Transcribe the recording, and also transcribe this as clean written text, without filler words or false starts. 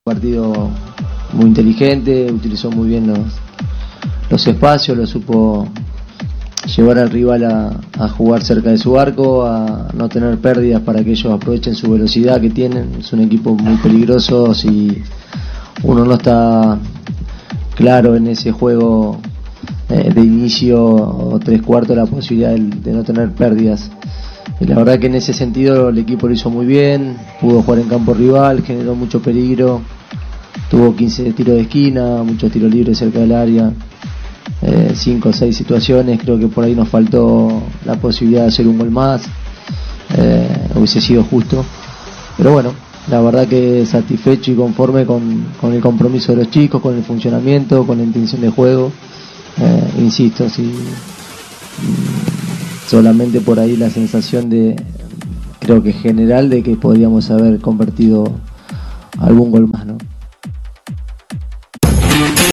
Partido muy inteligente, utilizó muy bien los espacios, lo supo llevar al rival a jugar cerca de su arco, a no tener pérdidas para que ellos aprovechen su velocidad que tienen. Es un equipo muy peligroso. Si uno no está claro en ese juego de inicio o tres cuartos, la posibilidad de no tener pérdidas. Y la verdad que en ese sentido el equipo lo hizo muy bien, pudo jugar en campo rival, generó mucho peligro, tuvo 15 tiros de esquina, muchos tiros libres cerca del área, 5 o 6 situaciones. Creo que por ahí nos faltó la posibilidad de hacer un gol más, hubiese sido justo, pero bueno, la verdad que satisfecho y conforme con el compromiso de los chicos, con el funcionamiento, con la intención de juego. Insisto, si solamente por ahí la sensación creo que general, de que podríamos haber convertido algún gol más, ¿no?